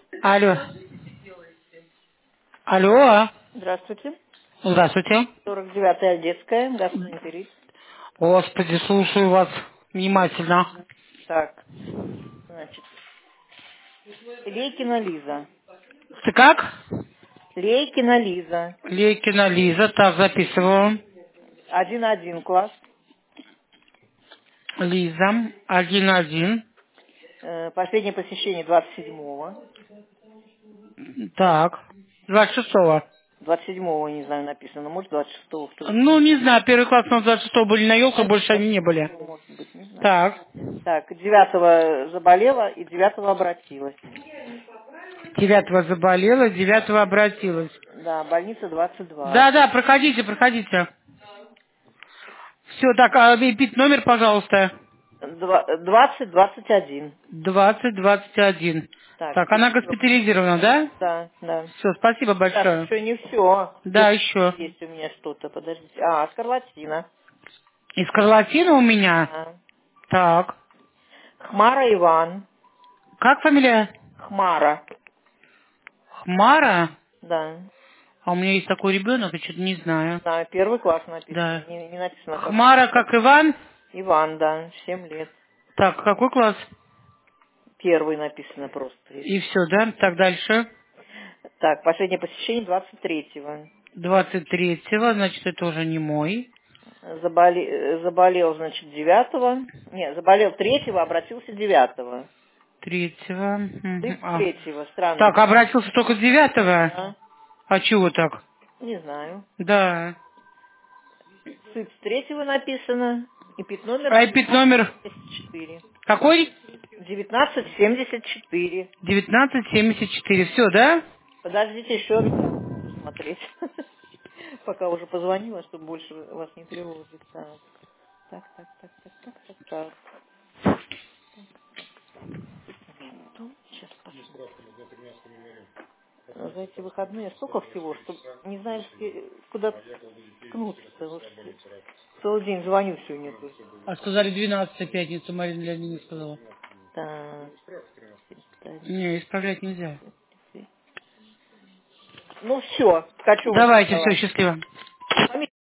Алло. Алло. Здравствуйте. Здравствуйте. 49-я Одесская, гастроэнтерит. Господи, слушаю вас внимательно. Так, значит, Лейкина Лиза. Ты как? Лейкина Лиза. Лейкина Лиза. Так, записываю. 1-1 класс. Лиза. 1-1. Последнее посещение 27-го. Так. 26-го. 27-го, не знаю, написано. Может, 26-го, кто знает. Ну, не знаю, первый класс у нас 26-го были на елках, Значит, больше они не были. 26-го, может быть, не знаю. Так. Так, 9-го заболела и 9-го обратилась. 9-го заболела, 9-го обратилась. Да, больница 22. Да, проходите, проходите. Все, так, а пит номер, пожалуйста. 20-21. 20-21. Так, Так, и она все. госпитализирована, да? Да, да. Все, спасибо Так, большое. еще не все. Да, Тут еще. есть у меня что-то, подождите. Скарлатина. И скарлатина у меня. Да. Так. Хмара Иван. Как фамилия? Хмара. Хмара? Да. А у меня есть такой ребенок, я что-то не знаю. Да, первый класс написано. Да. Не написано как. Хмара, как Иван? Иван, да, 7 лет. Так, какой класс? Первый написано просто. И все, да? Так, дальше. Так, последнее посещение 23-го. 23-го, значит, это уже не мой. Заболел, значит, 9-го. Не, заболел 3-го, обратился 9-го. 3-го. Ты 3-го, странно. Так, обратился только 9-го? Да? А чего так? Не знаю. Да. Сыпь с 3-го написано. И пит номер А эпид номер 1974. какой? 1974. 1974. Все, да? Подождите, еще раз посмотреть. Пока уже позвонила, чтобы больше вас не тревожить. Так. Сейчас посмотрим. За эти выходные столько всего, что не знаешь, куда ткнуться вообще. Целый день звоню сегодня тут. А сказали 12 пятницу, Марина Леонидовна сказала. Так, Не, исправлять нельзя. ну все, хочу вам Давайте, все, сказать. счастливо.